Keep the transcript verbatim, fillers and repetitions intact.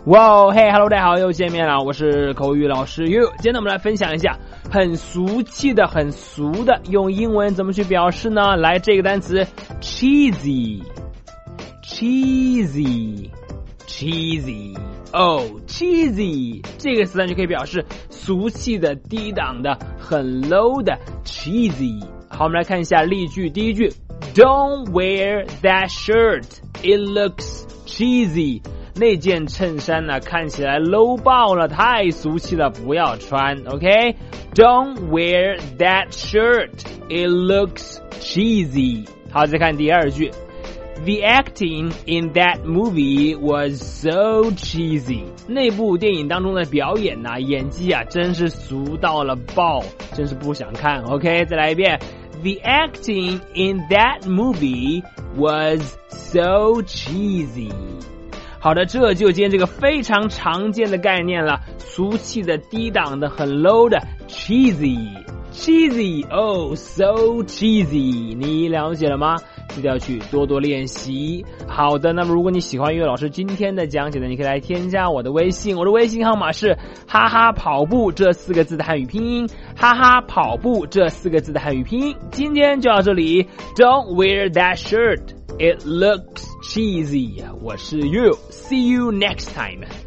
哇嘿 Hello 大家好，又见面了，我是口语老师 You。 今天我们来分享一下很俗气的很俗的用英文怎么去表示呢？来，这个单词 cheesy cheesy cheesy 哦、oh, cheesy 这个词呢就可以表示俗气的、低档的、很 low 的 cheesy。 好，我们来看一下例句。第一句 Don't wear that shirt, it looks cheesy。那件衬衫呢看起来 low 爆了，太俗气了，不要穿。 OK Don't wear that shirt, it looks cheesy。 好，再看第二句 The acting in that movie was so cheesy。 那部电影当中的表演呢、啊、演技啊真是俗到了爆，真是不想看。 OK 再来一遍 The acting in that movie was so cheesy。好的，这就今天这个非常常见的概念了，俗气的、低档的、很 low 的 cheesy cheesy oh so cheesy。 你了解了吗？记得要去多多练习。好的，那么如果你喜欢音乐老师今天的讲解呢，你可以来添加我的微信，我的微信号码是哈哈跑步这四个字的汉语拼音，哈哈跑步这四个字的汉语拼音。今天就到这里 Don't wear that shirt, it looks cheesy。 我是 You, see you next time.